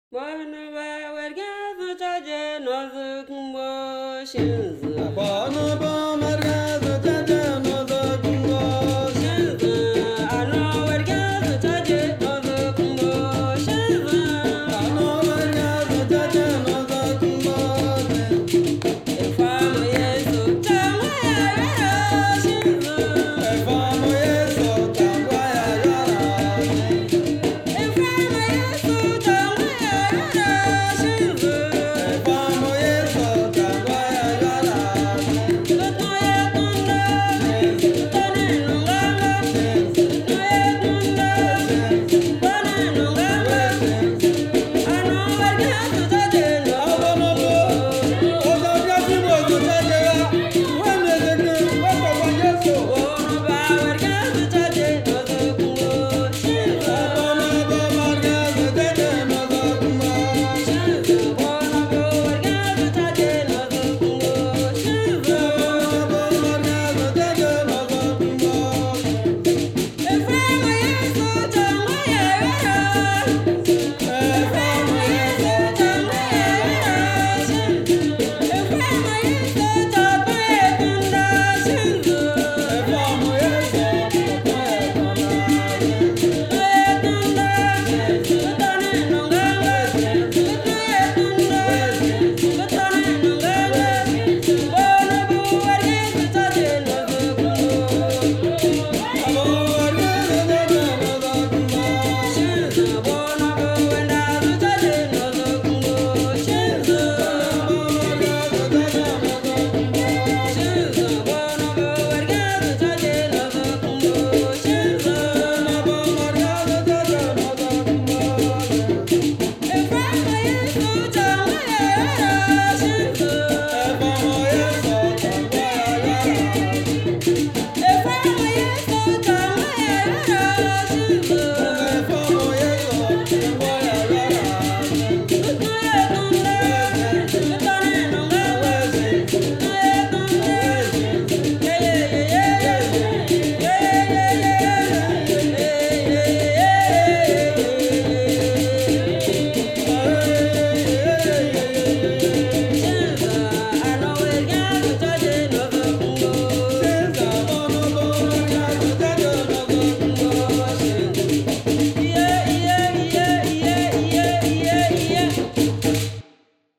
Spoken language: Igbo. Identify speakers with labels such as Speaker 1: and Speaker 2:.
Speaker 1: Bona ba werga zu chaje no zu kumbo shinzu.
Speaker 2: Bona ba marga zu chaje no zu kumbo
Speaker 1: Shinzu. Ano werga zu chaje no zu kumbo shinzu.
Speaker 2: Ano marga zu chaje no zu kumbo
Speaker 1: Efamo yesu chama ya yara shinzu.
Speaker 2: Efamo yeso tangwa ya yara
Speaker 1: Efamo yesu chama ya yara shinzu.
Speaker 2: Efamo yeso tangwa ya yara
Speaker 1: Tuto ya tunda. Tani nunganga. Tuto ya tunda. Tani nunganga. Ano werga zu chaje no zu kumbo.
Speaker 2: Oga biasi mo zu chaje ya Wene zeke wako kwa yeso
Speaker 1: Bona ba werga zu chaje no zu kumbo shinzu.
Speaker 2: Bona ba marga zu chaje no zu kumbo
Speaker 1: Shinzu. Bona ba werga zu chaje no zu kumbo shinzu.
Speaker 2: Bona ba marga zu chaje no zu kumbo
Speaker 1: Efemo yesu chama ya yara.